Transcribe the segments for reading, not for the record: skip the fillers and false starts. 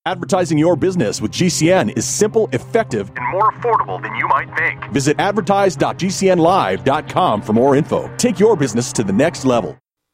Advertising your business with GCN is simple, effective, and more affordable than you might think. Visit advertise.gcnlive.com for more info. Take your business to the next level.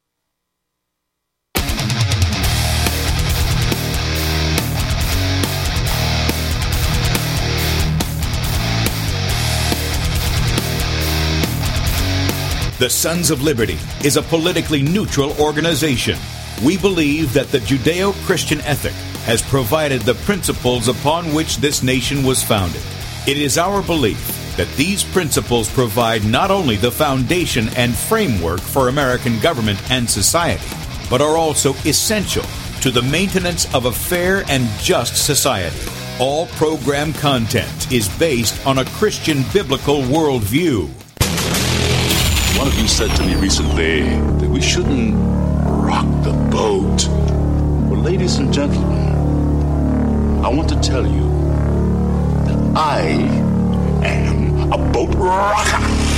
The Sons of Liberty is a politically neutral organization. We believe that the Judeo-Christian ethic has provided the principles upon which this nation was founded. It is our belief that these principles provide not only the foundation and framework for American government and society, but are also essential to the maintenance of a fair and just society. All program content is based on a Christian biblical worldview. One of you said to me recently that we shouldn't rock the boat. Well, ladies and gentlemen, I want to tell you that I am a boat rocker.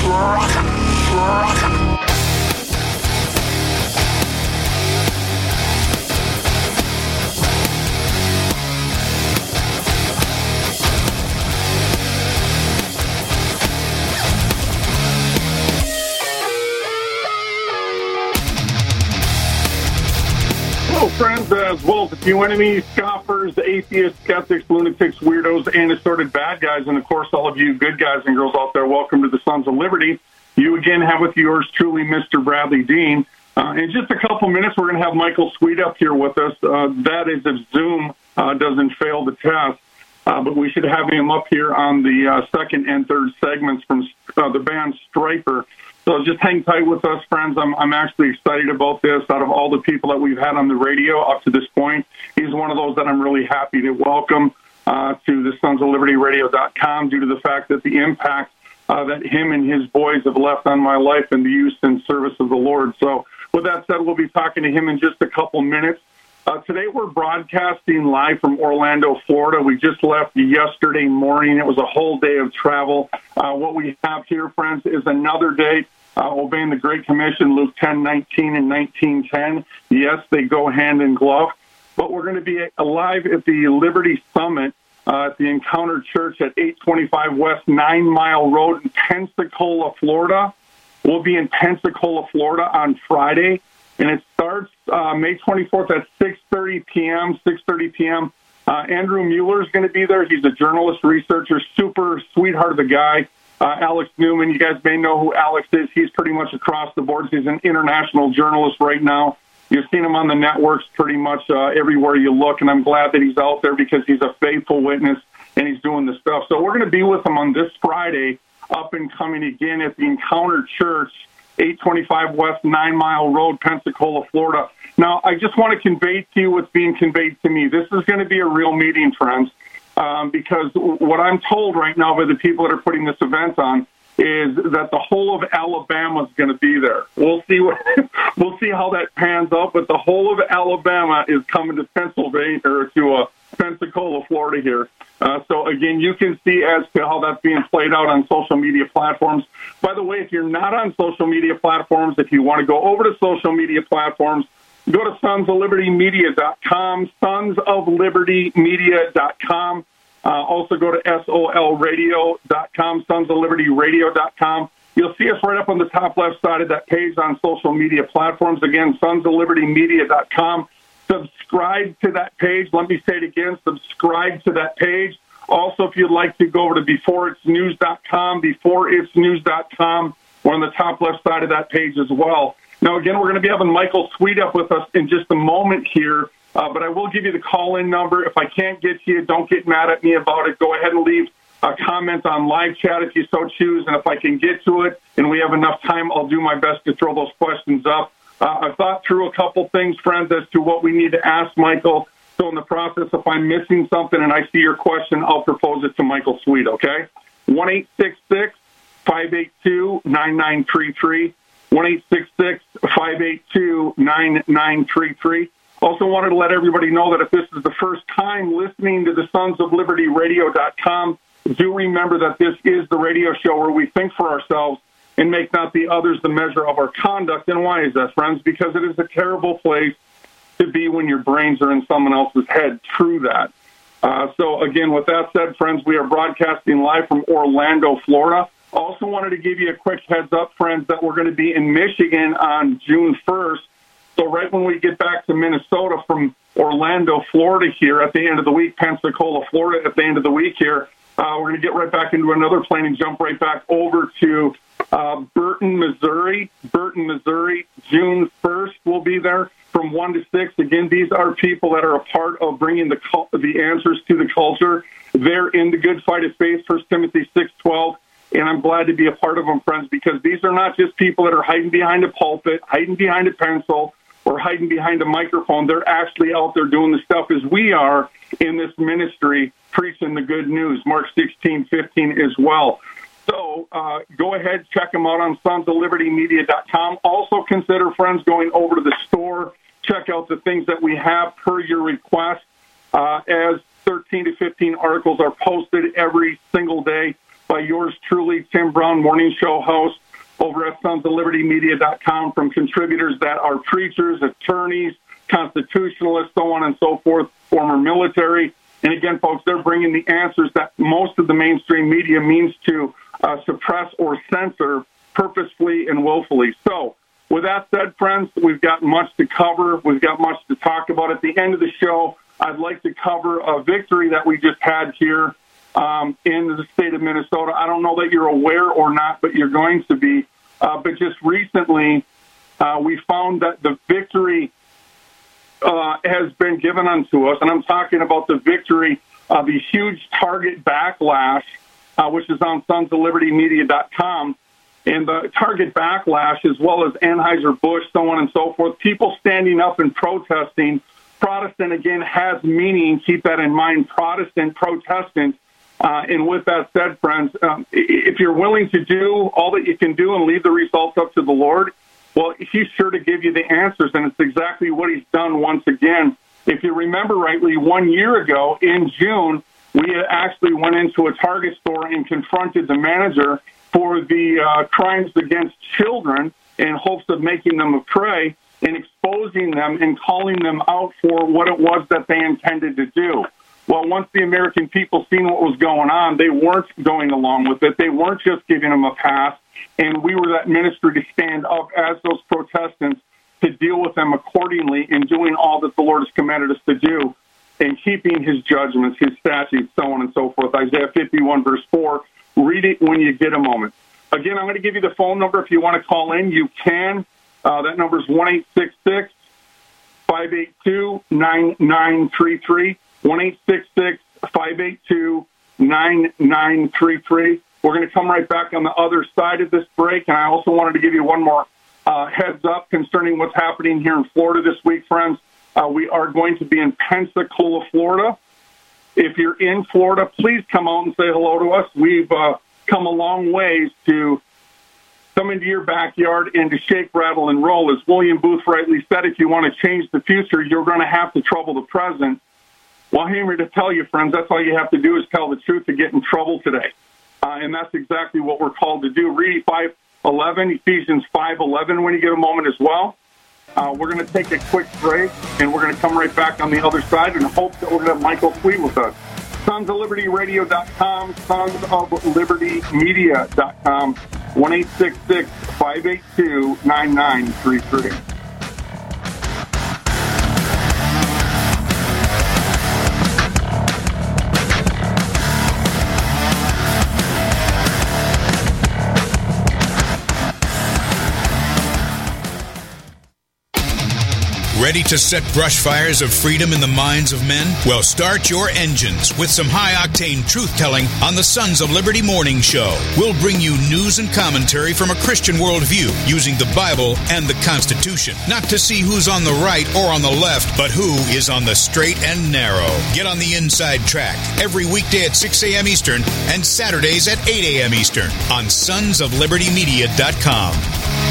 Hello, friends, as well as a few enemies, scoffers, atheists, skeptics, lunatics, weirdos, and assorted bad guys, and, of course, all of you good guys and girls out there, welcome to the Sons of Liberty. You, again, have with yours truly, Mr. Bradley Dean. In just a couple minutes, we're going to have Michael Sweet up here with us. That is if Zoom doesn't fail the test. But we should have him up here on the second and third segments from the band Stryper. So just hang tight with us, friends. I'm actually excited about this. Out of all the people that we've had on the radio up to this point, he's one of those that I'm really happy to welcome to the Sons of Liberty Radio.com due to the fact that the impact that him and his boys have left on my life and the use and service of the Lord. So with that said, we'll be talking to him in just a couple minutes. Today we're broadcasting live from Orlando, Florida. We just left yesterday morning. It was a whole day of travel. What we have here, friends, is another day obeying the Great Commission, Luke 10:19 and 19:10. Yes, they go hand in glove. But we're going to be live at the Liberty Summit at the Encounter Church at 825 West 9 Mile Road in Pensacola, Florida. We'll be in Pensacola, Florida on Friday. And it starts May 24th at 6:30 p.m. Andrew Mueller is going to be there. He's a journalist, researcher, super sweetheart of a guy. Alex Newman, you guys may know who Alex is. He's pretty much across the board. He's an international journalist right now. You've seen him on the networks pretty much everywhere you look, and I'm glad that he's out there because he's a faithful witness and he's doing the stuff. So we're going to be with him on this Friday, up and coming again at the Encounter Church, 825 West 9 Mile Road, Pensacola, Florida. Now, I just want to convey to you what's being conveyed to me. This is going to be a real meeting, friends, because what I'm told right now by the people that are putting this event on is that the whole of Alabama is going to be there. We'll see we'll see how that pans out, but the whole of Alabama is coming to Pennsylvania or to Pensacola, Florida here. So, again, you can see as to how that's being played out on social media platforms. By the way, if you're not on social media platforms, if you want to go over to social media platforms, go to sonsoflibertymedia.com, sonsoflibertymedia.com. Also go to solradio.com, sonsoflibertyradio.com. You'll see us right up on the top left side of that page on social media platforms. Again, sonsoflibertymedia.com. Subscribe to that page. Let me say it again, subscribe to that page. Also, if you'd like to go over to beforeitsnews.com, beforeitsnews.com, we're on the top left side of that page as well. Now, again, we're going to be having Michael Sweet up with us in just a moment here, but I will give you the call-in number. If I can't get to you, don't get mad at me about it. Go ahead and leave a comment on live chat if you so choose, and if I can get to it and we have enough time, I'll do my best to throw those questions up. I've thought through a couple things, friends, as to what we need to ask Michael. So in the process, if I'm missing something and I see your question, I'll propose it to Michael Sweet, okay? 1-866-582-9933, 1-866-582-9933. Also wanted to let everybody know that if this is the first time listening to the Sons of Liberty Radio.com, do remember that this is the radio show where we think for ourselves and make not the others the measure of our conduct. And why is that, friends? Because it is a terrible place to be when your brains are in someone else's head. True that. So, again, with that said, friends, we are broadcasting live from Orlando, Florida. Also wanted to give you a quick heads up, friends, that we're going to be in Michigan on June 1st. So right when we get back to Minnesota from Orlando, Florida here at the end of the week, Pensacola, Florida at the end of the week here, we're going to get right back into another plane and jump right back over to Burton, Missouri. Burton, Missouri, June 1st we'll be there from 1 to 6. Again, these are people that are a part of bringing the answers to the culture. They're in the good fight of faith, 1 Timothy 6:12. And I'm glad to be a part of them, friends, because these are not just people that are hiding behind a pulpit, hiding behind a pencil, or hiding behind a microphone. They're actually out there doing the stuff as we are in this ministry, preaching the good news, Mark 16:15 as well. So go ahead, check them out on sonsoflibertymedia.com. Also consider, friends, going over to the store. Check out the things that we have per your request, as 13 to 15 articles are posted every single day by yours truly, Tim Brown, morning show host, over at sonsoflibertymedia.com, from contributors that are preachers, attorneys, constitutionalists, so on and so forth, former military. And again, folks, they're bringing the answers that most of the mainstream media means to suppress or censor purposefully and willfully. So with that said, friends, we've got much to cover. We've got much to talk about. At the end of the show, I'd like to cover a victory that we just had here in the state of Minnesota. I don't know that you're aware or not, but you're going to be. But just recently, we found that the victory has been given unto us, and I'm talking about the victory of the huge Target backlash, which is on sonsoflibertymedia.com. And the Target backlash, as well as Anheuser-Busch, so on and so forth, people standing up and protesting. Protestant, again, has meaning. Keep that in mind, Protestant, Protestant. And with that said, friends, if you're willing to do all that you can do and leave the results up to the Lord, well, he's sure to give you the answers, and it's exactly what he's done once again. If you remember rightly, 1 year ago in June, we actually went into a Target store and confronted the manager for the crimes against children in hopes of making them a prey and exposing them and calling them out for what it was that they intended to do. Well, once the American people seen what was going on, they weren't going along with it. They weren't just giving them a pass. And we were that ministry to stand up as those Protestants to deal with them accordingly in doing all that the Lord has commanded us to do and keeping his judgments, his statutes, so on and so forth. Isaiah 51, verse 4. Read it when you get a moment. Again, I'm going to give you the phone number. If you want to call in, you can. That number is 1-866-582-9933. 1-866-582-9933. We're going to come right back on the other side of this break, and I also wanted to give you one more heads up concerning what's happening here in Florida this week, friends. We are going to be in Pensacola, Florida. If you're in Florida, please come out and say hello to us. We've come a long ways to come into your backyard and to shake, rattle, and roll. As William Booth rightly said, if you want to change the future, you're going to have to trouble the present. Well, I'm here to tell you, friends, that's all you have to do is tell the truth to get in trouble today. And that's exactly what we're called to do. Read 5:11, Ephesians 5:11 when you get a moment as well. We're going to take a quick break, and we're going to come right back on the other side and hope that we're going to have Michael Sweet with us. sonsoflibertyradio.com, sonsoflibertymedia.com, 1-866-582-9933. Ready to set brush fires of freedom in the minds of men? Well, start your engines with some high-octane truth-telling on the Sons of Liberty Morning Show. We'll bring you news and commentary from a Christian worldview using the Bible and the Constitution. Not to see who's on the right or on the left, but who is on the straight and narrow. Get on the inside track every weekday at 6 a.m. Eastern and Saturdays at 8 a.m. Eastern on sonsoflibertymedia.com.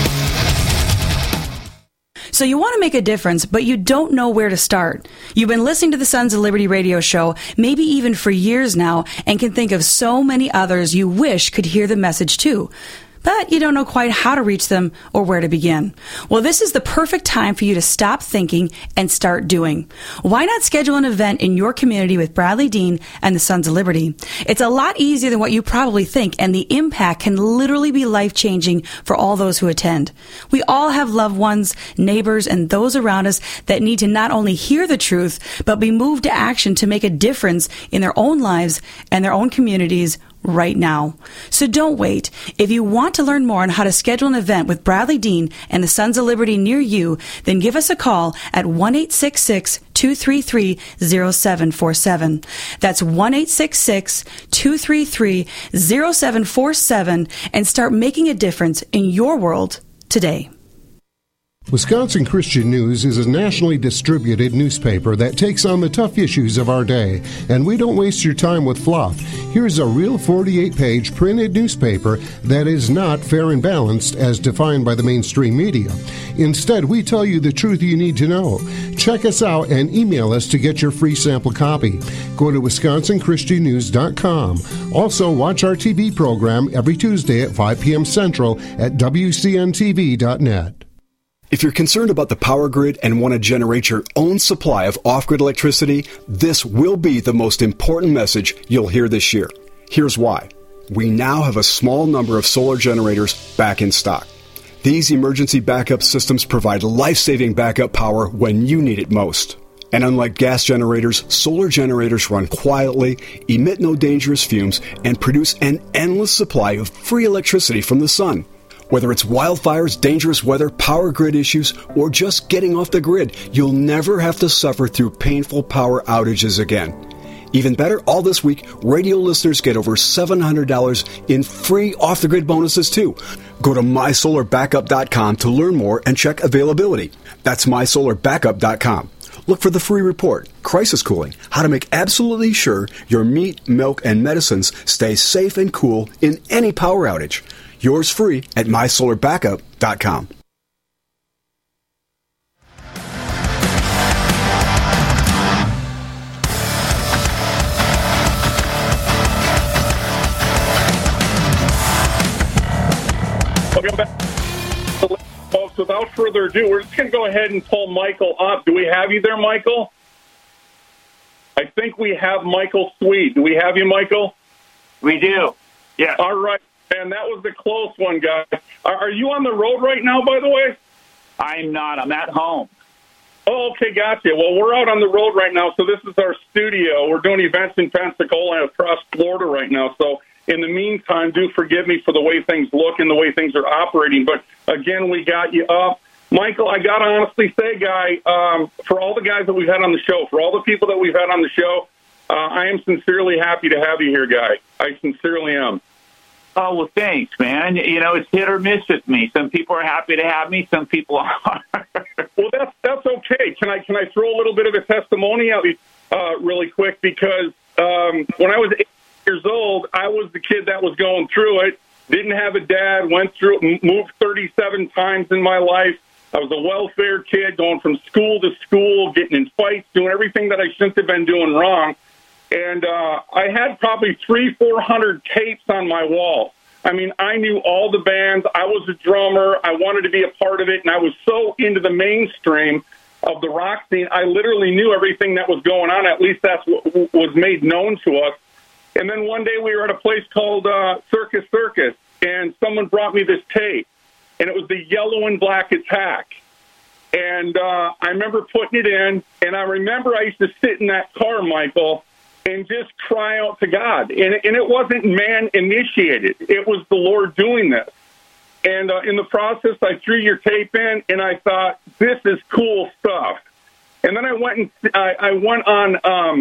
So you want to make a difference, but you don't know where to start. You've been listening to the Sons of Liberty radio show, maybe even for years now, and can think of so many others you wish could hear the message too. but you don't know quite how to reach them or where to begin. Well, this is the perfect time for you to stop thinking and start doing. Why not schedule an event in your community with Bradley Dean and the Sons of Liberty? It's a lot easier than what you probably think, and the impact can literally be life-changing for all those who attend. We all have loved ones, neighbors, and those around us that need to not only hear the truth, but be moved to action to make a difference in their own lives and their own communities right now. So don't wait. If you want to learn more on how to schedule an event with Bradley Dean and the Sons of Liberty near you, then give us a call at 1-866-233-0747. That's 1-866-233-0747 and start making a difference in your world today. Wisconsin Christian News is a nationally distributed newspaper that takes on the tough issues of our day, and we don't waste your time with fluff. Here's a real 48-page printed newspaper that is not fair and balanced as defined by the mainstream media. Instead, we tell you the truth you need to know. Check us out and email us to get your free sample copy. Go to WisconsinChristianNews.com. Also, watch our TV program every Tuesday at 5 p.m. Central at WCNTV.net. If you're concerned about the power grid and want to generate your own supply of off-grid electricity, this will be the most important message you'll hear this year. Here's why. We now have a small number of solar generators back in stock. These emergency backup systems provide life-saving backup power when you need it most. And unlike gas generators, solar generators run quietly, emit no dangerous fumes, and produce an endless supply of free electricity from the sun. Whether it's wildfires, dangerous weather, power grid issues, or just getting off the grid, you'll never have to suffer through painful power outages again. Even better, all this week, radio listeners get over $700 in free off-the-grid bonuses, too. Go to MySolarBackup.com to learn more and check availability. That's MySolarBackup.com. Look for the free report, Crisis Cooling, how to make absolutely sure your meat, milk, and medicines stay safe and cool in any power outage. Yours free at MySolarBackup.com. Welcome back. Folks, without further ado, we're just going to go ahead and pull Michael up. Do we have you there, Michael? I think we have Michael Sweet. Do we have you, Michael? We do. Yeah. All right. And that was the close one, guys. Are you on the road right now, by the way? I'm not. I'm at home. Oh, okay, gotcha. Well, we're out on the road right now, so this is our studio. We're doing events in Pensacola and across Florida right now. So in the meantime, do forgive me for the way things look and the way things are operating. But, again, we got you up. Michael, I got to honestly say, Guy, for all the guys that we've had on the show, for all the people that we've had on the show, I am sincerely happy to have you here, Guy. I sincerely am. Oh, well, thanks, man. You know, it's hit or miss with me. Some people are happy to have me. Some people aren't. Well, that's okay. Can I throw a little bit of a testimony out really quick? Because when I was 8 years old, I was the kid that was going through it. Didn't have a dad. Went through it. Moved 37 times in my life. I was a welfare kid, going from school to school, getting in fights, doing everything that I shouldn't have been doing wrong. And I had probably 300-400 tapes on my wall. I mean, I knew all the bands. I was a drummer. I wanted to be a part of it, and I was so into the mainstream of the rock scene. I literally knew everything that was going on. At least that's what was made known to us. And then one day we were at a place called Circus, and someone brought me this tape, and it was the Yellow and Black Attack. And I remember putting it in, and I remember I used to sit in that car, Michael, and just cry out to God. And it wasn't man-initiated. It was the Lord doing this. And in the process, I threw your tape in, and I thought, this is cool stuff. And then I went on,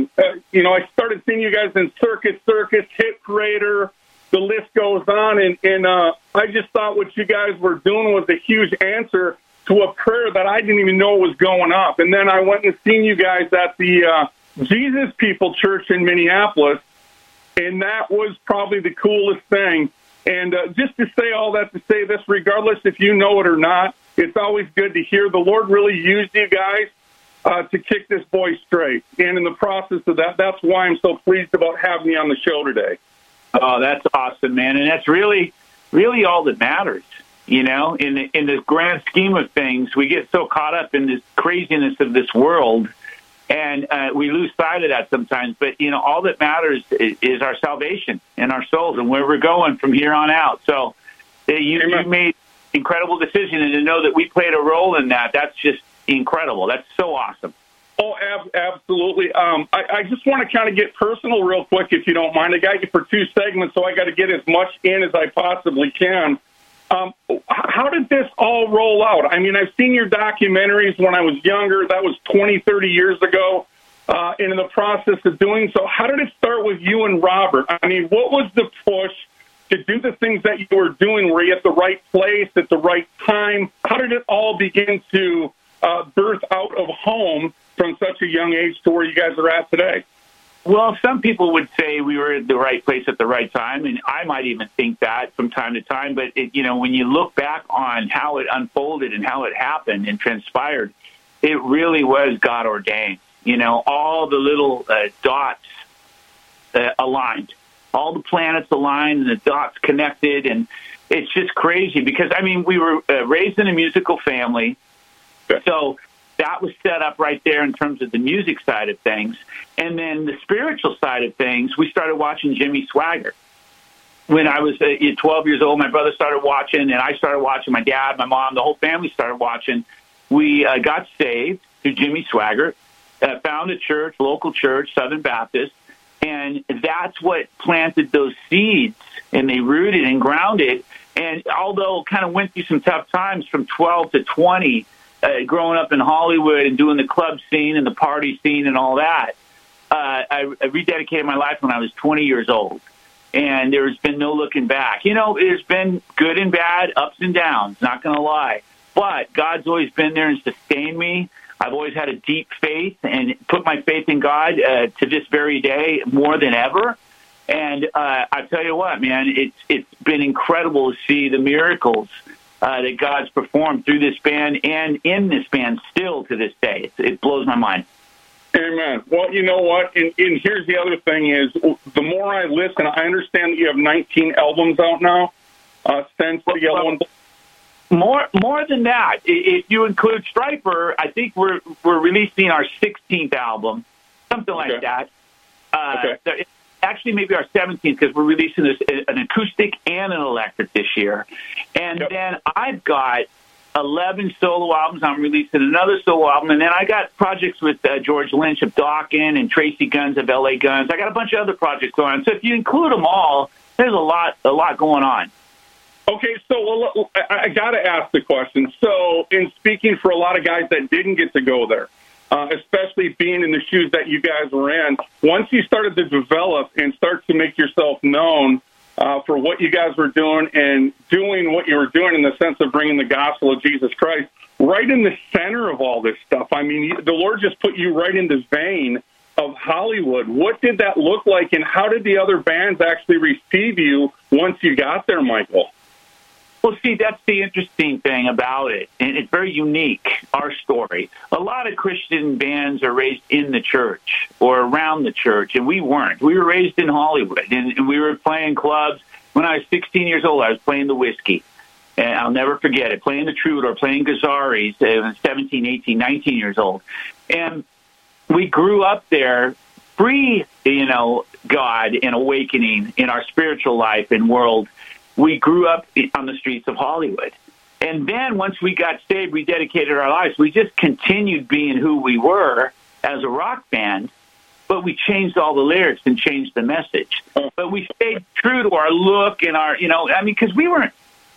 I started seeing you guys in Circus, Hit Parader, the list goes on. And I just thought what you guys were doing was a huge answer to a prayer that I didn't even know was going up. And then I went and seen you guys at the Jesus People Church in Minneapolis, and that was probably the coolest thing. And just to say all that to say this, regardless if you know it or not, it's always good to hear the Lord really used you guys to kick this boy straight. And in the process of that, that's why I'm so pleased about having you on the show today. Oh, that's awesome, man. And that's really, really all that matters. You know, in the grand scheme of things, we get so caught up in this craziness of this world, and we lose sight of that sometimes. But, you know, all that matters is our salvation and our souls and where we're going from here on out. So you made an incredible decision, and to know that we played a role in that, that's just incredible. That's so awesome. Oh, absolutely. I just want to kind of get personal real quick, if you don't mind. I got you for 2 segments, so I got to get as much in as I possibly can. How did this all roll out? I mean, I've seen your documentaries when I was younger. That was 20, 30 years ago. And in the process of doing so, how did it start with you and Robert? I mean, what was the push to do the things that you were doing? Were you at the right place at the right time? How did it all begin to birth out of home from such a young age to where you guys are at today? Well, some people would say we were at the right place at the right time, and I might even think that from time to time. But, when you look back on how it unfolded and how it happened and transpired, it really was God ordained. You know, all the little dots aligned, all the planets aligned and the dots connected, and it's just crazy because, I mean, we were raised in a musical family, so that was set up right there in terms of the music side of things. And then the spiritual side of things, we started watching Jimmy Swaggart. When I was 12 years old, my brother started watching, and I started watching. My dad, my mom, the whole family started watching. We got saved through Jimmy Swaggart, found a church, local church, Southern Baptist, and that's what planted those seeds, and they rooted and grounded. And although kind of went through some tough times from 12 to 20, growing up in Hollywood and doing the club scene and the party scene and all that, I rededicated my life when I was 20 years old. And there's been no looking back. You know, there's been good and bad, ups and downs, not going to lie. But God's always been there and sustained me. I've always had a deep faith and put my faith in God to this very day more than ever. And I tell you what, man, it's been incredible to see the miracles that God's performed through this band and in this band still to this day. It blows my mind. Amen. Well, you know what? And here's the other thing is, the more I listen, I understand that you have 19 albums out now since the Yellow and Black. More than that. If you include Stryper, I think we're releasing our 16th album, something like that. Okay. Actually, maybe our 17th, because we're releasing an acoustic and an electric this year. And then I've got 11 solo albums. I'm releasing another solo album. And then I got projects with George Lynch of Dawkins and Tracy Guns of LA Guns. I got a bunch of other projects going on. So if you include them all, there's a lot going on. Okay, so I got to ask the question. So in speaking for a lot of guys that didn't get to go there, especially being in the shoes that you guys were in, once you started to develop and start to make yourself known for what you guys were doing and doing what you were doing in the sense of bringing the gospel of Jesus Christ right in the center of all this stuff. I mean, the Lord just put you right in the vein of Hollywood. What did that look like, and how did the other bands actually receive you once you got there, Michael? Well, see, that's the interesting thing about it, and it's very unique, our story. A lot of Christian bands are raised in the church or around the church, and we weren't. We were raised in Hollywood, and we were playing clubs. When I was 16 years old, I was playing the Whiskey, and I'll never forget it, playing the Troubadour, playing Gazzarri's, 17, 18, 19 years old. And we grew up there free, God and awakening in our spiritual life and world. We grew up on the streets of Hollywood. And then once we got saved, we dedicated our lives. We just continued being who we were as a rock band, but we changed all the lyrics and changed the message. But we stayed true to our look and our, because we weren't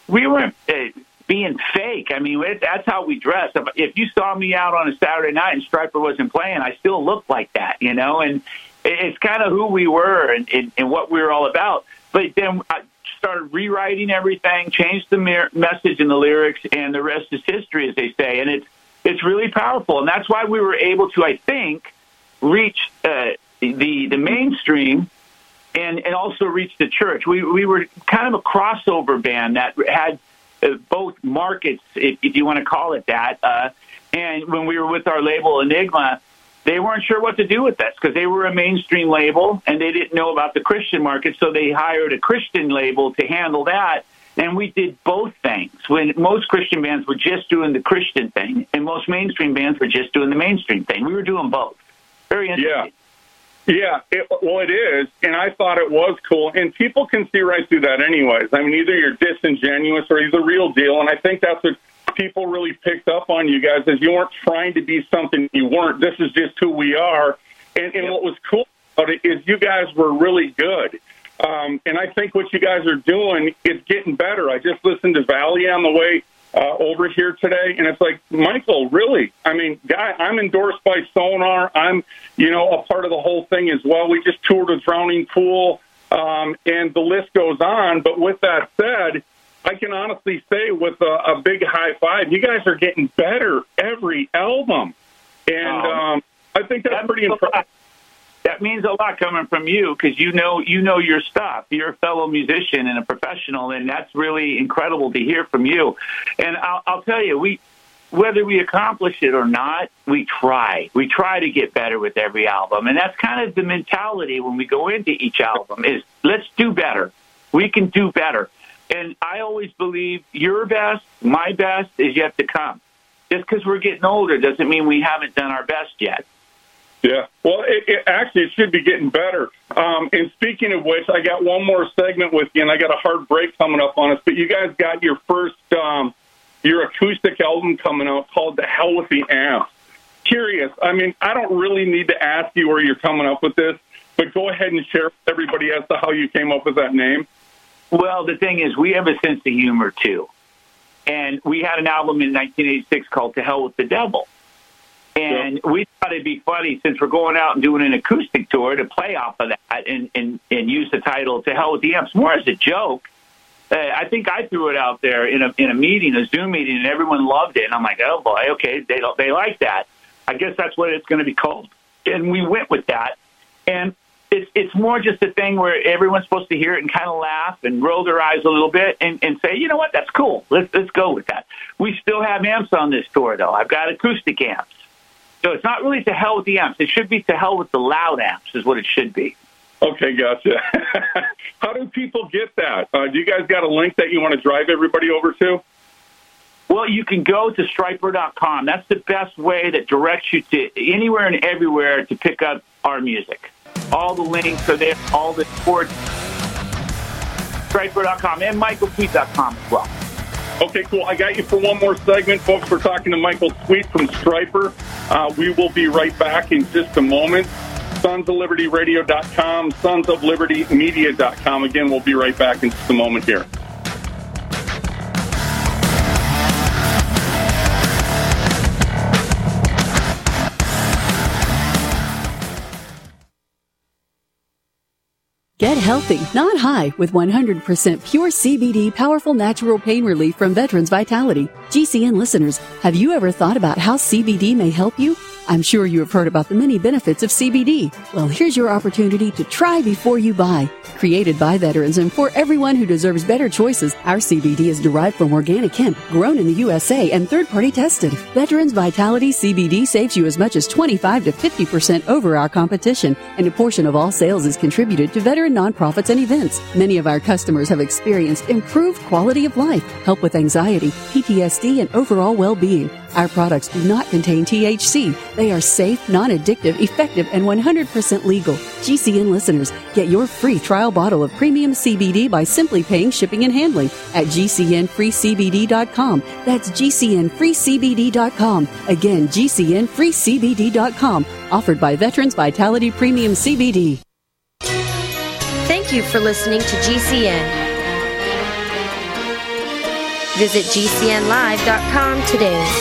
being fake. I mean, that's how we dress. If you saw me out on a Saturday night and Stryper wasn't playing, I still looked like that, and it's kind of who we were and what we were all about. But then I started rewriting everything, changed the message and the lyrics, and the rest is history, as they say. And it's really powerful. And that's why we were able to, I think, reach the mainstream and also reach the church. We were kind of a crossover band that had both markets, if you want to call it that. And when we were with our label Enigma, they weren't sure what to do with us because they were a mainstream label and they didn't know about the Christian market, so they hired a Christian label to handle that. And we did both things. When most Christian bands were just doing the Christian thing, and most mainstream bands were just doing the mainstream thing. We were doing both. Very interesting. Yeah, it is, and I thought it was cool. And people can see right through that anyways. I mean, either you're disingenuous or you're the real deal, and I think that's what people really picked up on you guys, is you weren't trying to be something you weren't. This is just who we are. And what was cool about it is you guys were really good. And I think what you guys are doing is getting better. I just listened to Valley on the way over here today, and it's like, Michael, really? I mean, guy, I'm endorsed by Sonar. I'm, a part of the whole thing as well. We just toured a Drowning Pool, and the list goes on. But with that said, I can honestly say with a big high five, you guys are getting better every album. And I think that's pretty impressive. That means a lot coming from you, because you know your stuff. You're a fellow musician and a professional, and that's really incredible to hear from you. And I'll tell you, whether we accomplish it or not, we try. We try to get better with every album, and that's kind of the mentality when we go into each album is, let's do better. We can do better. And I always believe your best, my best, is yet to come. Just because we're getting older doesn't mean we haven't done our best yet. Yeah, well, it should be getting better. And speaking of which, I got one more segment with you, and I got a hard break coming up on us. But you guys got your first, your acoustic album coming out called The Hell with the Amps. Curious, I mean, I don't really need to ask you where you're coming up with this, but go ahead and share with everybody as to how you came up with that name. Well, the thing is, we have a sense of humor, too. And we had an album in 1986 called To Hell with the Devil. And we thought it'd be funny, since we're going out and doing an acoustic tour, to play off of that and use the title To Hell with the Amps, more as a joke. I think I threw it out there in a meeting, a Zoom meeting, and everyone loved it. And I'm like, oh, boy, okay, they like that. I guess that's what it's going to be called. And we went with that. And it's more just a thing where everyone's supposed to hear it and kind of laugh and roll their eyes a little bit and say, you know what, that's cool. Let's go with that. We still have amps on this tour, though. I've got acoustic amps. So it's not really To Hell with the Amps. It should be To Hell with the Loud Amps is what it should be. Okay, gotcha. How do people get that? Do you guys got a link that you want to drive everybody over to? Well, you can go to Stryper.com. That's the best way that directs you to anywhere and everywhere to pick up our music. All the links are there, all the sports. Stryper.com and MichaelSweet.com as well. Okay, cool. I got you for one more segment, folks. We're talking to Michael Sweet from Stryper. We will be right back in just a moment. SonsOfLibertyRadio.com, SonsOfLibertyMedia.com. Again, we'll be right back in just a moment here. Get healthy, not high, with 100% pure CBD powerful natural pain relief from Veterans Vitality. GCN listeners, have you ever thought about how CBD may help you? I'm sure you have heard about the many benefits of CBD. Well, here's your opportunity to try before you buy. Created by veterans and for everyone who deserves better choices, our CBD is derived from organic hemp, grown in the USA and third-party tested. Veterans Vitality CBD saves you as much as 25 to 50% over our competition, and a portion of all sales is contributed to veteran nonprofits and events. Many of our customers have experienced improved quality of life, help with anxiety, PTSD, and overall well-being. Our products do not contain THC. They are safe, non-addictive, effective, and 100% legal. GCN listeners, get your free trial bottle of premium CBD by simply paying shipping and handling at GCNFreeCBD.com. That's GCNFreeCBD.com. Again, GCNFreeCBD.com. Offered by Veterans Vitality Premium CBD. Thank you for listening to GCN. Visit GCNlive.com today.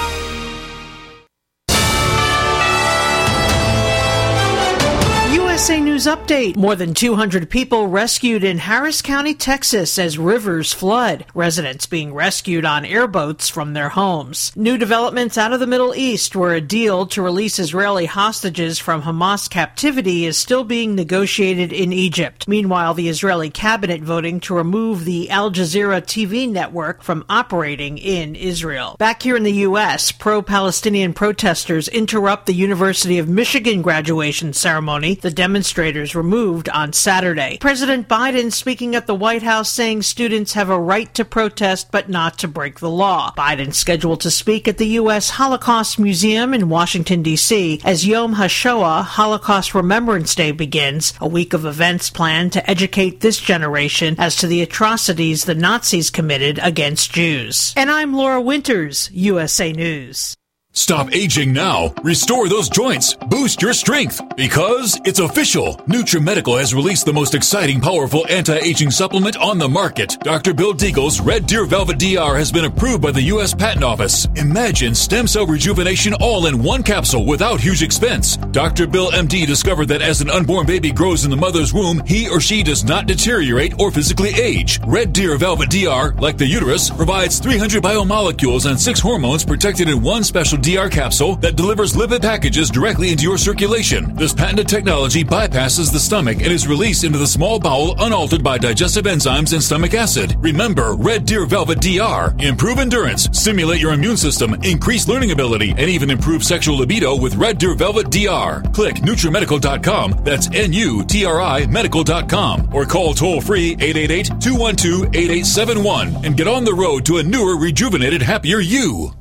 USA News Update. More than 200 people rescued in Harris County, Texas as rivers flood. Residents being rescued on airboats from their homes. New developments out of the Middle East, where a deal to release Israeli hostages from Hamas captivity is still being negotiated in Egypt. Meanwhile, the Israeli cabinet voting to remove the Al Jazeera TV network from operating in Israel. Back here in the U.S., pro-Palestinian protesters interrupt the University of Michigan graduation ceremony. The demonstration demonstrators removed on Saturday. President Biden speaking at the White House saying students have a right to protest but not to break the law. Biden scheduled to speak at the U.S. Holocaust Museum in Washington, D.C. as Yom HaShoah, Holocaust Remembrance Day, begins, a week of events planned to educate this generation as to the atrocities the Nazis committed against Jews. And I'm Laura Winters, USA News. Stop aging now. Restore those joints. Boost your strength. Because it's official. NutriMedical has released the most exciting, powerful anti-aging supplement on the market. Dr. Bill Deagle's Red Deer Velvet DR has been approved by the U.S. Patent Office. Imagine stem cell rejuvenation all in one capsule without huge expense. Dr. Bill MD discovered that as an unborn baby grows in the mother's womb, he or she does not deteriorate or physically age. Red Deer Velvet DR, like the uterus, provides 300 biomolecules and 6 hormones protected in one special DR capsule that delivers lipid packages directly into your circulation. This patented technology bypasses the stomach and is released into the small bowel unaltered by digestive enzymes and stomach acid. Remember, Red Deer Velvet DR. Improve endurance, stimulate your immune system, increase learning ability, and even improve sexual libido with Red Deer Velvet DR. Click NutriMedical.com, that's N-U-T-R-I medical.com, or call toll-free 888-212-8871 and get on the road to a newer, rejuvenated, happier you.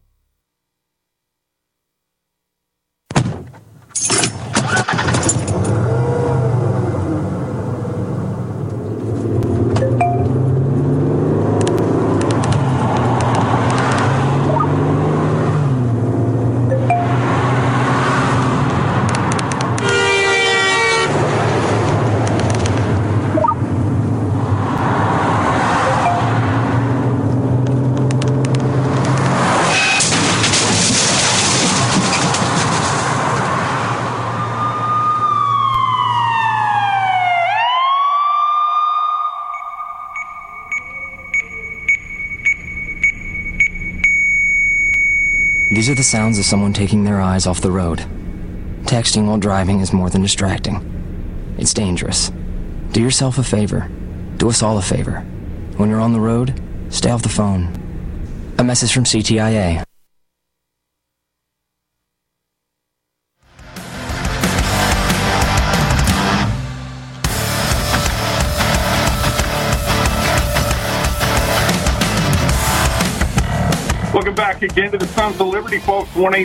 These are the sounds of someone taking their eyes off the road. Texting while driving is more than distracting. It's dangerous. Do yourself a favor. Do us all a favor. When you're on the road, stay off the phone. A message from CTIA. Welcome back again to the Sons of Liberty, folks.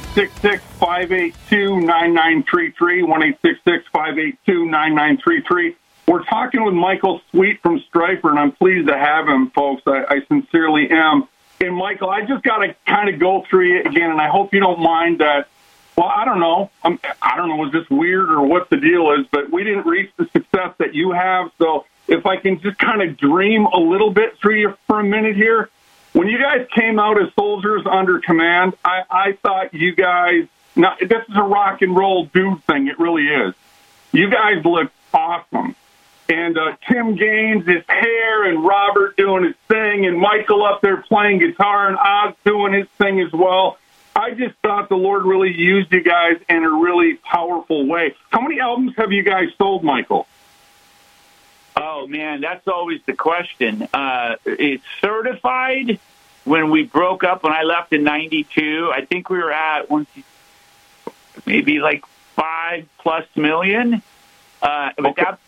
1-866-582-9933, 1-866-582-9933. We're talking with Michael Sweet from Stryper, and I'm pleased to have him, folks. I sincerely am. And, Michael, I just got to kind of go through you again, and I hope you don't mind that. Well, I don't know. I don't know, is this weird or what the deal is, but we didn't reach the success that you have. So if I can just kind of dream a little bit through you for a minute here. When you guys came out as soldiers under command, I thought you guys, this is a rock and roll dude thing. It really is. You guys look awesome. And Tim Gaines, his hair, and Robert doing his thing, and Michael up there playing guitar, and Oz doing his thing as well. I just thought the Lord really used you guys in a really powerful way. How many albums have you guys sold, Michael? Oh, man, that's always the question. It's certified when we broke up, when I left in 92. I think we were at maybe like 5+ million. But that's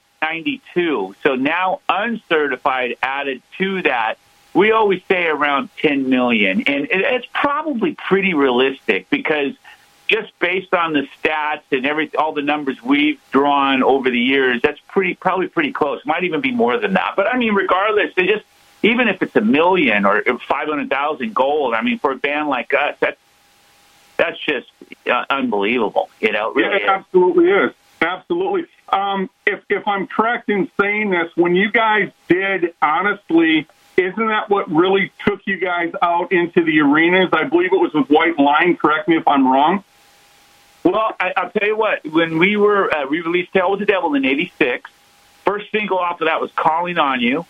92. So now uncertified added to that, we always say around 10 million. And it's probably pretty realistic because just based on the stats and all the numbers we've drawn over the years, that's probably pretty close. Might even be more than that. But I mean, regardless, even if it's 1 million or 500,000 gold, I mean, for a band like us, that's just unbelievable. You know, it really it absolutely is. Absolutely. If I'm correct in saying this, when you guys did, honestly, isn't that what really took you guys out into the arenas? I believe it was with White Line. Correct me if I'm wrong. Well, I'll tell you what. When we released Hell with the Devil in '86, first single off of that was Calling on You.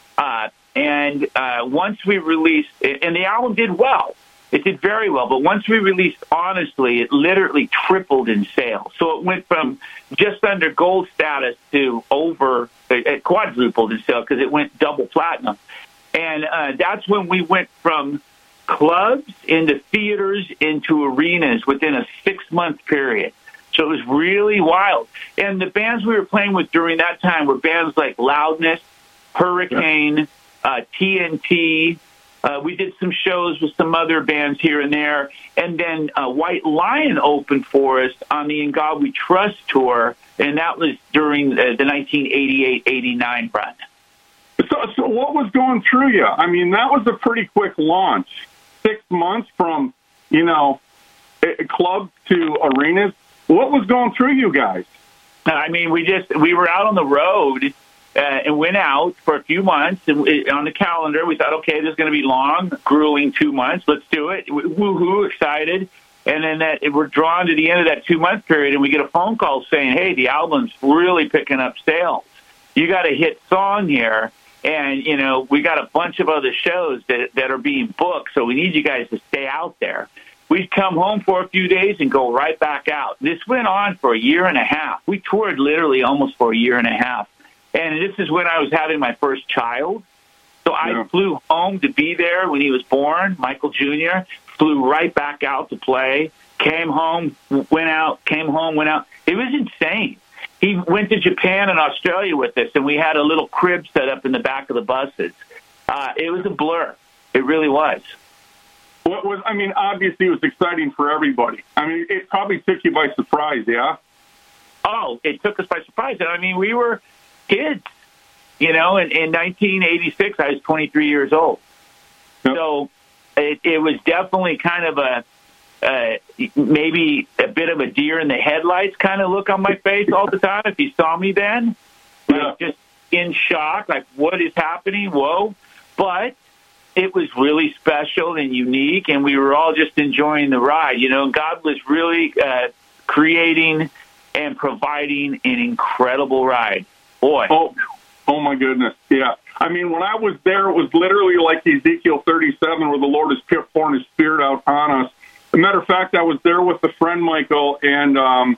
And once we released, and the album did well. It did very well. But once we released Honestly, it literally tripled in sales. So it went from just under gold status to it quadrupled in sales because it went double platinum. And that's when we went from clubs into theaters into arenas within a 6-month period. So it was really wild. And the bands we were playing with during that time were bands like Loudness, Hurricane, TNT. We did some shows with some other bands here and there. And then White Lion opened for us on the In God We Trust tour, and that was during the 1988-89 run. So what was going through you? I mean, that was a pretty quick launch. 6 months from, clubs to arenas. What was going through you guys? I mean, we were out on the road and went out for a few months. And on the calendar, we thought, okay, this is going to be long, grueling 2 months. Let's do it. Woohoo, excited. And then we're drawn to the end of that 2 month period, and we get a phone call saying, hey, the album's really picking up sales. You got a hit song here. And, we got a bunch of other shows that are being booked, so we need you guys to stay out there. We'd come home for a few days and go right back out. This went on for a year and a half. We toured literally almost for a year and a half. And this is when I was having my first child. So I flew home to be there when he was born, Michael Jr., flew right back out to play, came home, went out, came home, went out. It was insane. He went to Japan and Australia with us, and we had a little crib set up in the back of the buses. It was a blur. It really was. Obviously it was exciting for everybody. I mean, it probably took you by surprise, yeah? Oh, it took us by surprise. And I mean, we were kids, in 1986, I was 23 years old. Yep. So it was definitely kind of maybe a bit of a deer in the headlights kind of look on my face all the time. If you saw me then, just in shock, like what is happening? Whoa. But it was really special and unique, and we were all just enjoying the ride. God was really creating and providing an incredible ride. Boy. Oh my goodness. Yeah. I mean, when I was there, it was literally like Ezekiel 37 where the Lord has poured his spirit out on us. As a matter of fact, I was there with a friend, Michael, and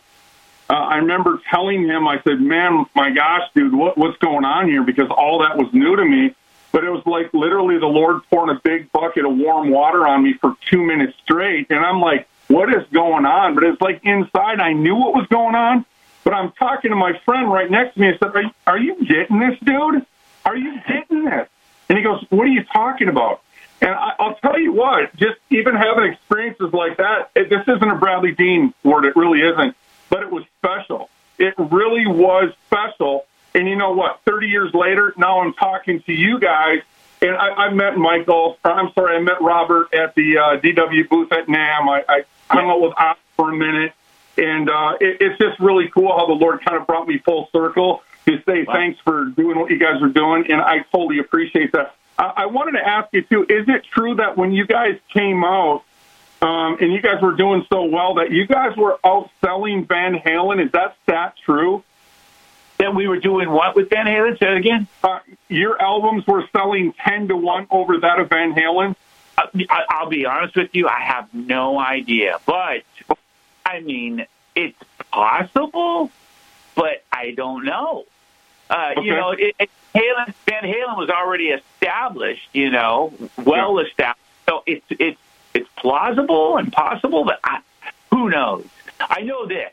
I remember telling him, I said, man, my gosh, dude, what's going on here? Because all that was new to me. But it was like literally the Lord pouring a big bucket of warm water on me for 2 minutes straight. And I'm like, what is going on? But it's like inside I knew what was going on. But I'm talking to my friend right next to me. I said, are you getting this, dude? Are you getting this? And he goes, what are you talking about? And I'll tell you what, just even having experiences like that, this isn't a Bradley Dean word. It really isn't. But it was special. It really was special. And you know what? 30 years later, now I'm talking to you guys, and I met I met Robert at the DW booth at NAMM. I hung out with Oz for a minute, and it's just really cool how the Lord kind of brought me full circle to say thanks for doing what you guys are doing, and I totally appreciate that. I wanted to ask you, too, is it true that when you guys came out and you guys were doing so well that you guys were outselling Van Halen? Is that stat true? That we were doing what with Van Halen? Say it again. Your albums were selling 10-1 over that of Van Halen? I'll be honest with you, I have no idea. But, I mean, it's possible, but I don't know. Okay. Van Halen was already established, well established. So it's plausible and possible, but who knows? I know this.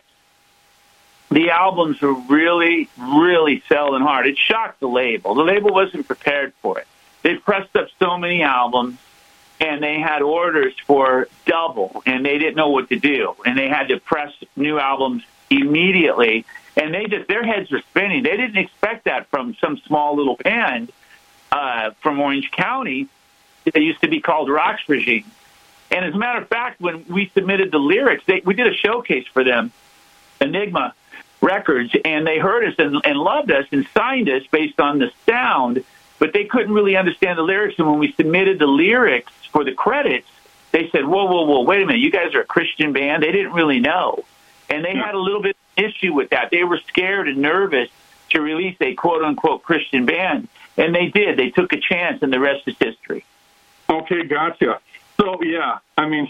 The albums were really, really selling hard. It shocked the label. The label wasn't prepared for it. They pressed up so many albums, and they had orders for double, and they didn't know what to do. And they had to press new albums immediately, and their heads were spinning. They didn't expect that from some small little band from Orange County. They used to be called Rock's Regime. And as a matter of fact, when we submitted the lyrics, we did a showcase for them, Enigma Records, and they heard us and loved us and signed us based on the sound, but they couldn't really understand the lyrics. And when we submitted the lyrics for the credits, they said, whoa, wait a minute, you guys are a Christian band? They didn't really know. And they had a little bit of issue with that. They were scared and nervous to release a quote-unquote Christian band, and they did. They took a chance, and the rest is history. Okay, gotcha. So, yeah, I mean,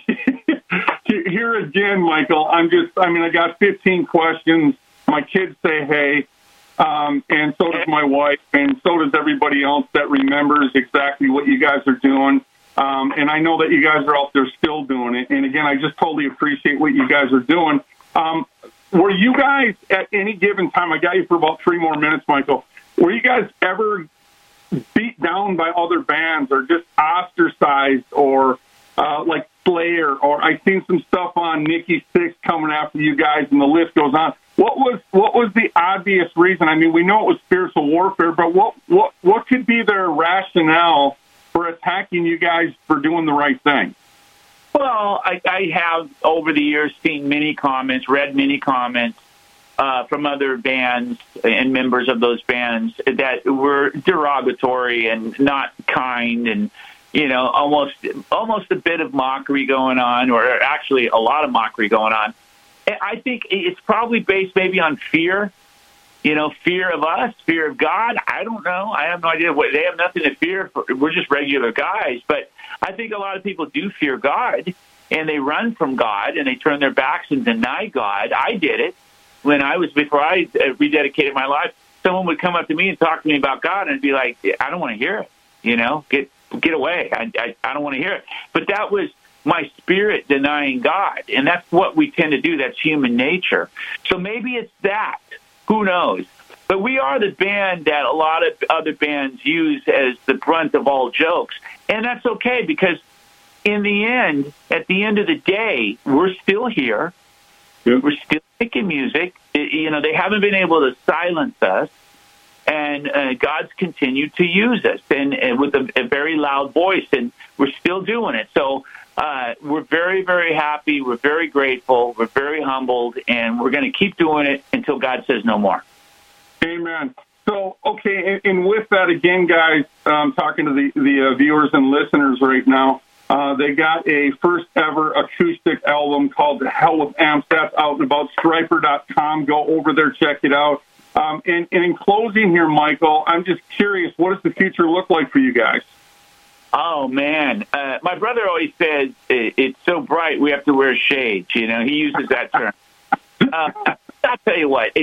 here again, Michael, I got 15 questions. My kids say hey, and so does my wife, and so does everybody else that remembers exactly what you guys are doing. And I know that you guys are out there still doing it. And again, I just totally appreciate what you guys are doing. were you guys at any given time, I got you for about 3 more minutes, Michael, were you guys ever beat down by other bands or just ostracized or like Slayer, or I've seen some stuff on Nikki Sixx coming after you guys, and the list goes on. What was the obvious reason? I mean, we know it was spiritual warfare, but what could be their rationale for attacking you guys for doing the right thing? Well, I have over the years seen many comments, read many comments from other bands and members of those bands that were derogatory and not kind, and almost a bit of mockery going on, or actually a lot of mockery going on. I think it's probably based maybe on fear, fear of us, fear of God. I don't know. I have no idea. They have nothing to fear. We're just regular guys. But I think a lot of people do fear God, and they run from God, and they turn their backs and deny God. I did it before I rededicated my life. Someone would come up to me and talk to me about God, and I'd be like, I don't want to hear it. Get away. I don't want to hear it. But that was my spirit denying God, and that's what we tend to do. That's human nature. So maybe it's that. Who knows? But we are the band that a lot of other bands use as the brunt of all jokes, and that's okay, because in the end, at the end of the day, we're still here. Yep. We're still making music. They haven't been able to silence us, and God's continued to use us and with a very loud voice, and we're still doing it. So we're very, very happy. We're very grateful. We're very humbled, and we're going to keep doing it until God says no more. Amen. So, okay, and with that, again, guys, talking to the viewers and listeners right now, they got a first-ever acoustic album called The Hell with Amps. That's out and about. Stryper.com. Go over there, check it out. And in closing here, Michael, I'm just curious, what does the future look like for you guys? Oh, man. My brother always says, it's so bright we have to wear shades. He uses that term. I'll tell you what,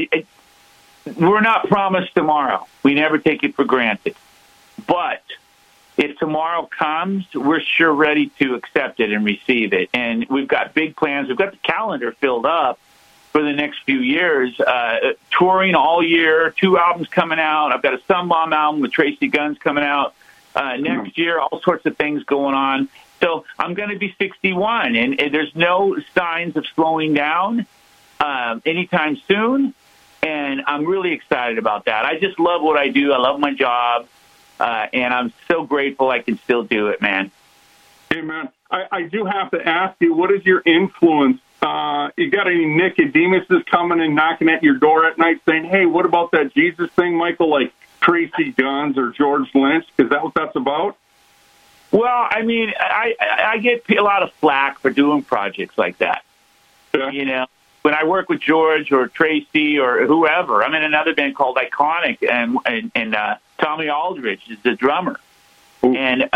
we're not promised tomorrow. We never take it for granted. But if tomorrow comes, we're sure ready to accept it and receive it. And we've got big plans. We've got the calendar filled up for the next few years, touring all year, 2 albums coming out. I've got a Sunbomb album with Tracy Guns coming out next year, all sorts of things going on. So I'm going to be 61, and there's no signs of slowing down anytime soon, and I'm really excited about that. I just love what I do. I love my job, and I'm so grateful I can still do it, man. Hey, man, I do have to ask you, what is your influence? You got any Nicodemuses coming and knocking at your door at night saying, hey, what about that Jesus thing, Michael, like Tracy Guns or George Lynch? Is that what that's about? Well, I mean, I get a lot of flack for doing projects like that. Yeah. When I work with George or Tracy or whoever, I'm in another band called Iconic, and Tommy Aldridge is the drummer. Ooh. And,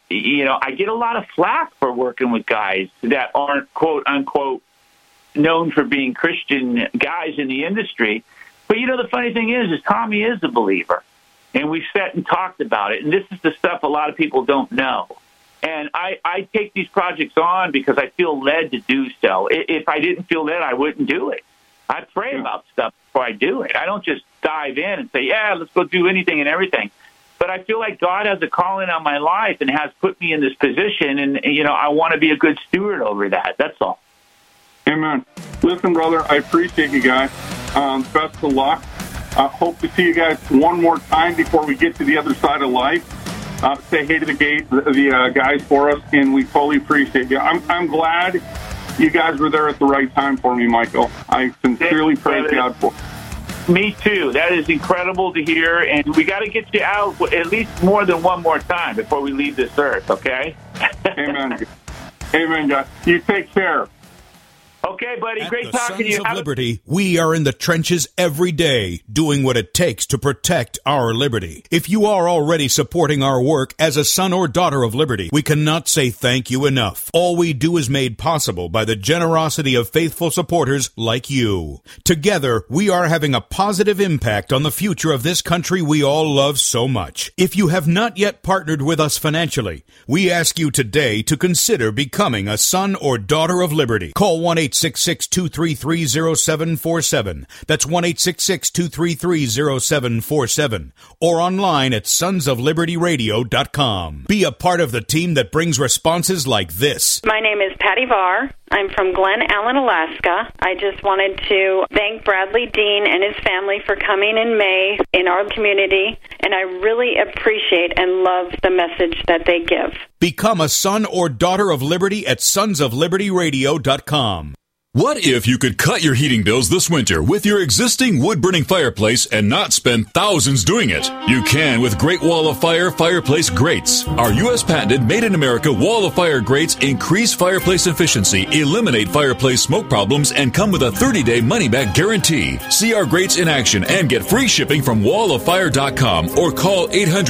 I get a lot of flack for working with guys that aren't, quote, unquote, known for being Christian guys in the industry. But, the funny thing is Tommy is a believer. And we've sat and talked about it. And this is the stuff a lot of people don't know. And I take these projects on because I feel led to do so. If I didn't feel led, I wouldn't do it. I pray about stuff before I do it. I don't just dive in and say, yeah, let's go do anything and everything. But I feel like God has a calling on my life and has put me in this position. And I want to be a good steward over that. That's all. Amen. Listen, brother, I appreciate you guys. Best of luck. Hope to see you guys one more time before we get to the other side of life. Say hey to the guys for us, and we totally appreciate you. I'm glad you guys were there at the right time for me, Michael. I sincerely praise God for it. Me too. That is incredible to hear, and we got to get you out at least more than one more time before we leave this earth, okay? Amen. Amen, guys. You take care. Okay, buddy. At Great the talking to you. Sons of Liberty, we are in the trenches every day, doing what it takes to protect our liberty. If you are already supporting our work as a son or daughter of liberty, we cannot say thank you enough. All we do is made possible by the generosity of faithful supporters like you. Together, we are having a positive impact on the future of this country we all love so much. If you have not yet partnered with us financially, we ask you today to consider becoming a son or daughter of liberty. Call 1-800 1-866-233-0747. That's 1-866-233-0747. Or online at sonsoflibertyradio.com. Be a part of the team that brings responses like this. My name is Patty Varr. I'm from Glen Allen, Alaska. I just wanted to thank Bradley Dean and his family for coming in May in our community, and I really appreciate and love the message that they give. Become a son or daughter of liberty at sonsoflibertyradio.com. What if you could cut your heating bills this winter with your existing wood-burning fireplace and not spend thousands doing it? You can with Great Wall of Fire fireplace grates. Our U.S. patented made-in-America Wall of Fire grates increase fireplace efficiency, eliminate fireplace smoke problems, and come with a 30-day money-back guarantee. See our grates in action and get free shipping from walloffire.com or call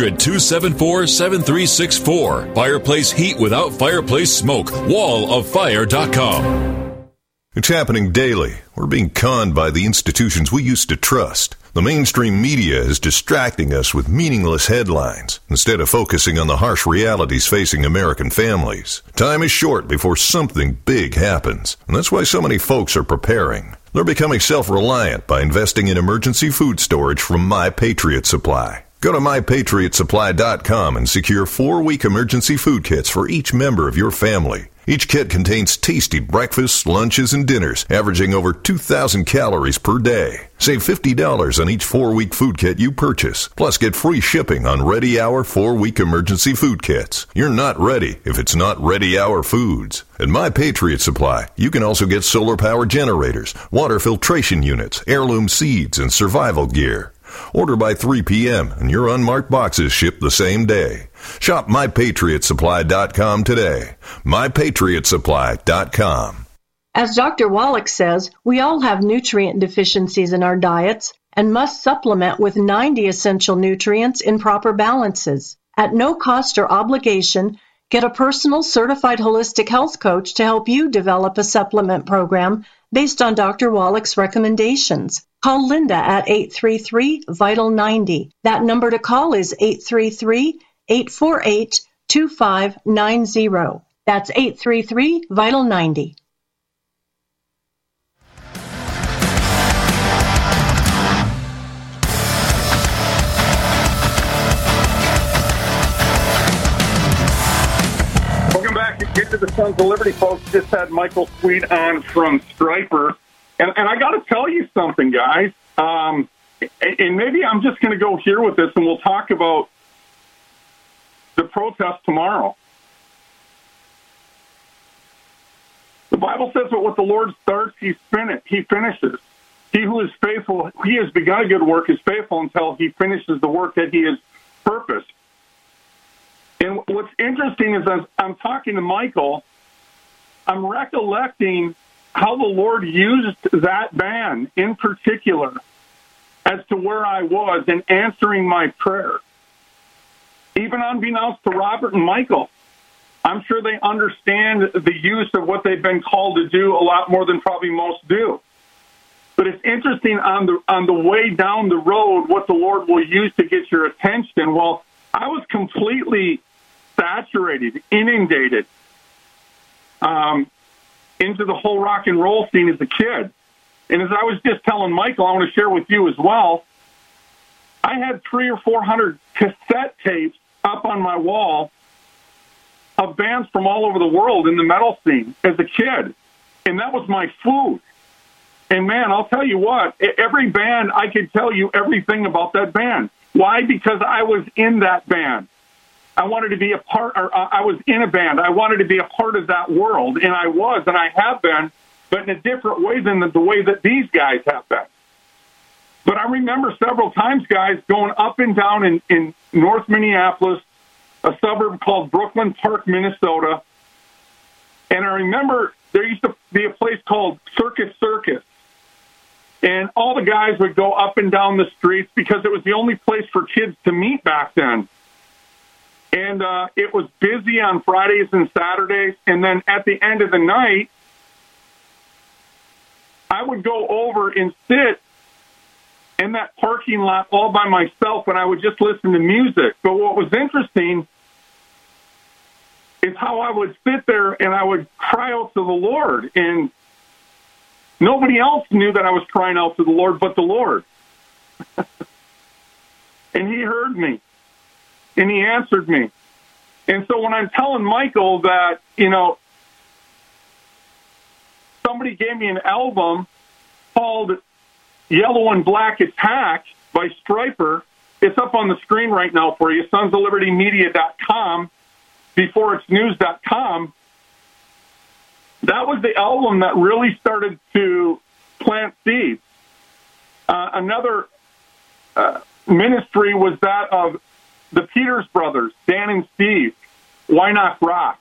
800-274-7364. Fireplace heat without fireplace smoke. walloffire.com. It's happening daily. We're being conned by the institutions we used to trust. The mainstream media is distracting us with meaningless headlines instead of focusing on the harsh realities facing American families. Time is short before something big happens, and that's why so many folks are preparing. They're becoming self-reliant by investing in emergency food storage from My Patriot Supply. Go to MyPatriotSupply.com and secure 4-week emergency food kits for each member of your family. Each kit contains tasty breakfasts, lunches, and dinners, averaging over 2,000 calories per day. Save $50 on each 4-week food kit you purchase. Plus, get free shipping on Ready Hour 4-week emergency food kits. You're not ready if it's not Ready Hour Foods. At My Patriot Supply, you can also get solar power generators, water filtration units, heirloom seeds, and survival gear. Order by 3 p.m. and your unmarked boxes ship the same day. Shop MyPatriotSupply.com today. MyPatriotSupply.com. As Dr. Wallach says, we all have nutrient deficiencies in our diets and must supplement with 90 essential nutrients in proper balances. At no cost or obligation, get a personal certified holistic health coach to help you develop a supplement program based on Dr. Wallach's recommendations. Call Linda at 833-VITAL-90. That number to call is 833-848-2590. That's 833-VITAL-90. Welcome back. Get to the Sons of Liberty, folks. Just had Michael Sweet on from Stryper. And I got to tell you something, guys. And maybe I'm just going to go here with this, and we'll talk about the protest tomorrow. The Bible says that what the Lord starts, He finishes. He who is faithful, He has begun a good work, is faithful until He finishes the work that He has purposed. And what's interesting is as I'm talking to Michael, I'm recollecting how the Lord used that band in particular as to where I was in answering my prayer. Even unbeknownst to Robert and Michael, I'm sure they understand the use of what they've been called to do a lot more than probably most do. But it's interesting on the way down the road what the Lord will use to get your attention. Well, I was completely saturated, inundated into the whole rock and roll scene as a kid. And as I was just telling Michael, I want to share with you as well, I had 300 or 400 cassette tapes up on my wall of bands from all over the world in the metal scene as a kid. And that was my food. And man, I'll tell you what, every band, I could tell you everything about that band. Why? Because I was in that band. I wanted to be a part, or I was in a band. I wanted to be a part of that world, and I was, and I have been, but in a different way than the way that these guys have been. But I remember several times, guys, going up and down in North Minneapolis, a suburb called Brooklyn Park, Minnesota, and I remember there used to be a place called Circus, and all the guys would go up and down the streets because it was the only place for kids to meet back then. And it was busy on Fridays and Saturdays. And then at the end of the night, I would go over and sit in that parking lot all by myself, and I would just listen to music. But what was interesting is how I would sit there and I would cry out to the Lord. And Nobody else knew that I was crying out to the Lord but the Lord. And he heard me, and he answered me. And so when I'm telling Michael that, somebody gave me an album called Yellow and Black Attack by Stryper, it's up on the screen right now for you, sonsoflibertymedia.com, beforeitsnews.com. That was the album that really started to plant seeds. Another ministry was that of the Peters brothers, Dan and Steve, Why Not Rock?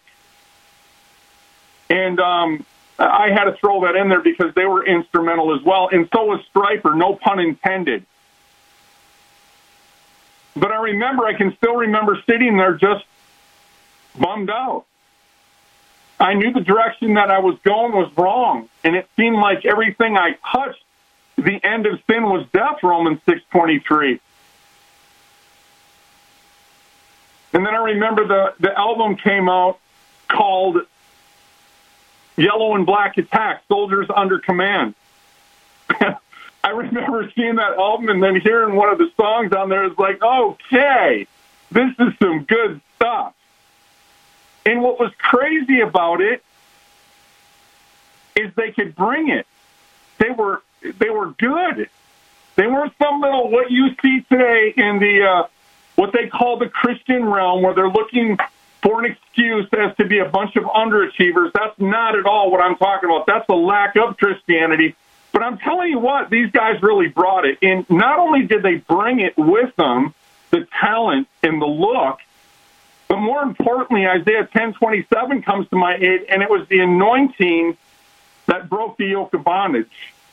And I had to throw that in there because they were instrumental as well, and so was Stryper, no pun intended. But I can still remember sitting there just bummed out. I knew the direction that I was going was wrong, and it seemed like everything I touched, the end of sin was death, Romans 6:23. And then I remember the album came out called Yellow and Black Attack, Soldiers Under Command. I remember seeing that album and then hearing one of the songs on there is like, okay, this is some good stuff. And what was crazy about it is they could bring it. They were good. They weren't some little what you see today in the what they call the Christian realm, where they're looking for an excuse as to be a bunch of underachievers. That's not at all what I'm talking about. That's a lack of Christianity. But I'm telling you what, these guys really brought it. And not only did they bring it with them, the talent and the look, but more importantly, Isaiah 10:27 comes to my aid, and it was the anointing that broke the yoke of bondage.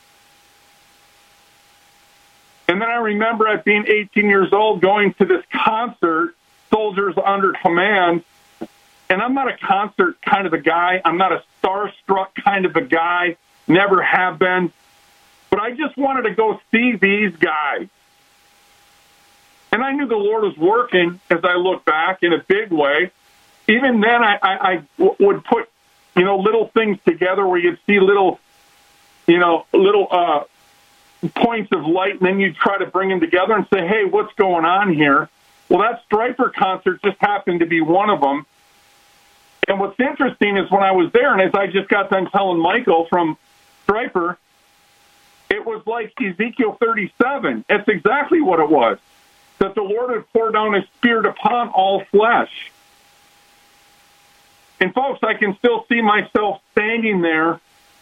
And then I remember at being 18 years old going to this concert, Soldiers Under Command, and I'm not a concert kind of a guy. I'm not a starstruck kind of a guy, never have been. But I just wanted to go see these guys. And I knew the Lord was working as I look back in a big way. Even then, I would put, little things together where you'd see little points of light, and then you'd try to bring them together and say, hey, what's going on here? Well, that Stryper concert just happened to be one of them. And what's interesting is when I was there, and as I just got done telling Michael from Stryper, it was like Ezekiel 37. It's exactly what it was, that the Lord had poured down his Spirit upon all flesh. And folks, I can still see myself standing there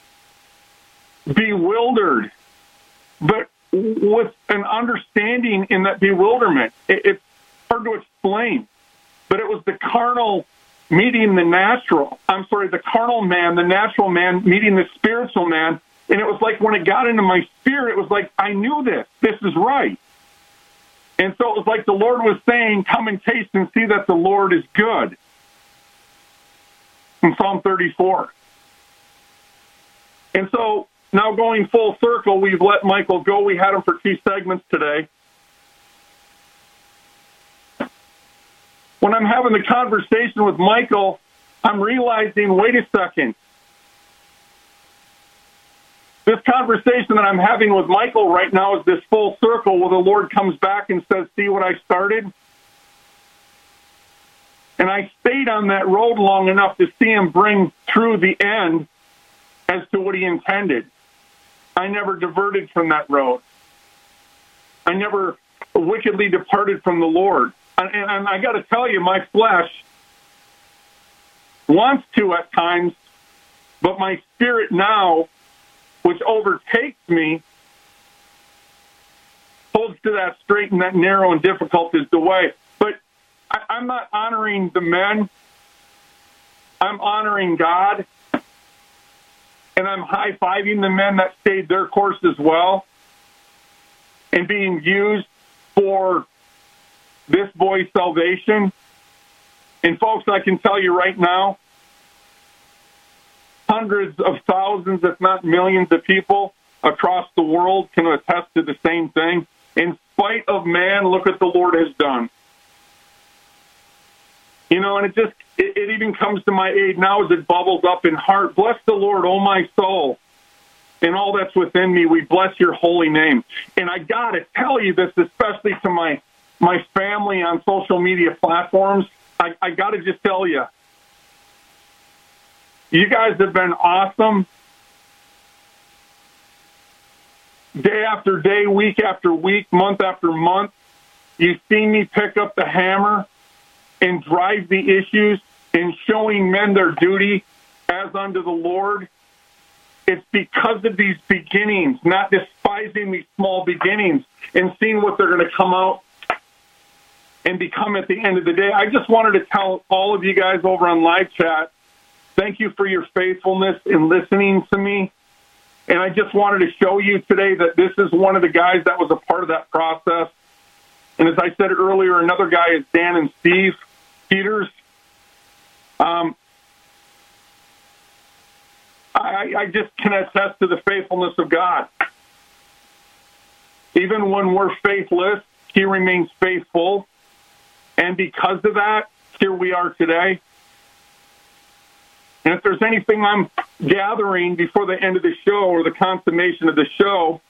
bewildered, but with an understanding in that bewilderment. It's hard to explain, but it was the carnal meeting the natural. The carnal man, the natural man meeting the spiritual man. And it was like when it got into my spirit, it was like, I knew this. This is right. And so it was like the Lord was saying, come and taste and see that the Lord is good. In Psalm 34. And so now going full circle, we've let Michael go. We had him for 2 segments today. When I'm having the conversation with Michael, I'm realizing, wait a second. This conversation that I'm having with Michael right now is this full circle where the Lord comes back and says, see what I started? And I stayed on that road long enough to see him bring through the end as to what he intended. I never diverted from that road. I never wickedly departed from the Lord. And I got to tell you, my flesh wants to at times, but my spirit now, which overtakes me, holds to that straight and that narrow and difficult is the way. But I'm not honoring the men. I'm honoring God. And I'm high-fiving the men that stayed their course as well and being used for this boy's salvation. And folks, I can tell you right now, hundreds of thousands, if not millions of people across the world can attest to the same thing. In spite of man, look what the Lord has done. And it even comes to my aid now as it bubbles up in heart. Bless the Lord, O my soul, and all that's within me, we bless your holy name. And I got to tell you this, especially to my family on social media platforms. I got to just tell you, you guys have been awesome. Day after day, week after week, month after month, you've seen me pick up the hammer and drive the issues in showing men their duty as unto the Lord. It's because of these beginnings, not despising these small beginnings and seeing what they're going to come out and become at the end of the day. I just wanted to tell all of you guys over on live chat, thank you for your faithfulness in listening to me. And I just wanted to show you today that this is one of the guys that was a part of that process. And as I said earlier, another guy is Dan and Steve Peters. I just can attest to the faithfulness of God. Even when we're faithless, he remains faithful. And because of that, here we are today. And if there's anything I'm gathering before the end of the show or the consummation of the show,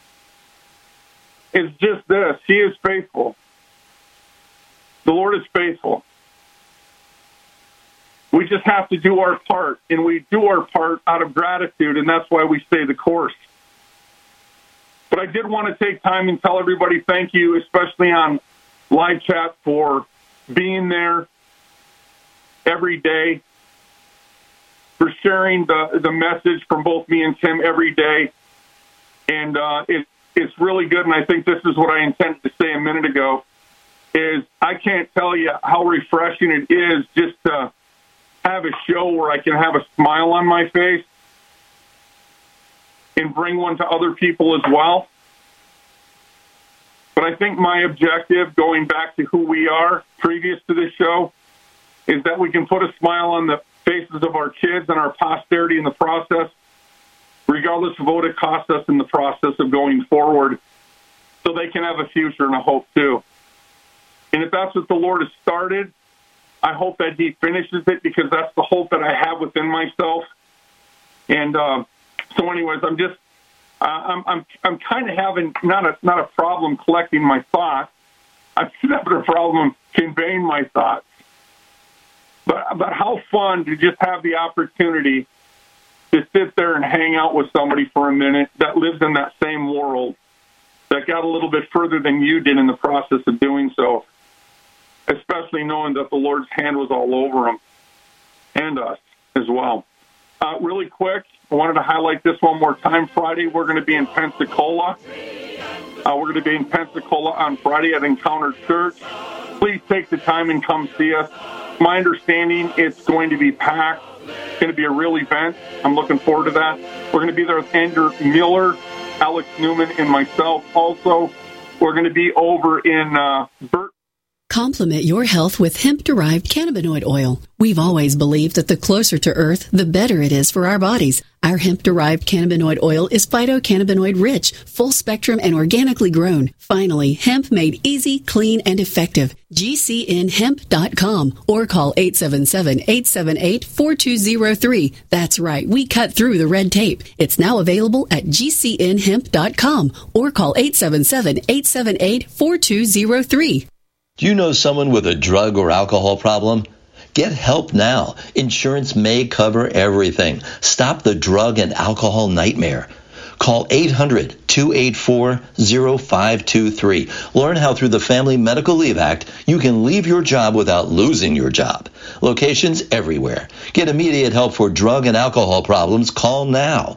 it's just this. He is faithful. The Lord is faithful. We just have to do our part, and we do our part out of gratitude, and that's why we stay the course. But I did want to take time and tell everybody thank you, especially on live chat, for being there every day, for sharing the message from both me and Tim every day. And it's really good, and I think this is what I intended to say a minute ago, is I can't tell you how refreshing it is just to have a show where I can have a smile on my face and bring one to other people as well. But I think my objective, going back to who we are previous to this show, is that we can put a smile on the faces of our kids and our posterity in the process, regardless of what it costs us in the process of going forward, so they can have a future and a hope too. And if that's what the Lord has started, I hope that he finishes it, because that's the hope that I have within myself. And so anyways, I'm kind of having not a problem collecting my thoughts. I'm having a problem conveying my thoughts. But how fun to just have the opportunity to sit there and hang out with somebody for a minute that lives in that same world, that got a little bit further than you did in the process of doing so, especially knowing that the Lord's hand was all over them and us as well. Really quick, I wanted to highlight this one more time. Friday, we're going to be in Pensacola. We're going to be in Pensacola on Friday at Encounter Church. Please take the time and come see us. My understanding, it's going to be packed. It's going to be a real event. I'm looking forward to that. We're going to be there with Andrew Mueller, Alex Newman, and myself also. We're going to be over in Burt. Complement your health with hemp-derived cannabinoid oil. We've always believed that the closer to Earth, the better it is for our bodies. Our hemp-derived cannabinoid oil is phytocannabinoid-rich, full-spectrum, and organically grown. Finally, hemp made easy, clean, and effective. GCNhemp.com or call 877-878-4203. That's right, we cut through the red tape. It's now available at GCNhemp.com or call 877-878-4203. Do you know someone with a drug or alcohol problem? Get help now. Insurance may cover everything. Stop the drug and alcohol nightmare. Call 800-284-0523. Learn how through the Family Medical Leave Act you can leave your job without losing your job. Locations everywhere. Get immediate help for drug and alcohol problems. Call now.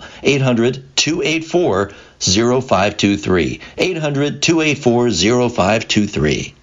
800-284-0523. 800-284-0523.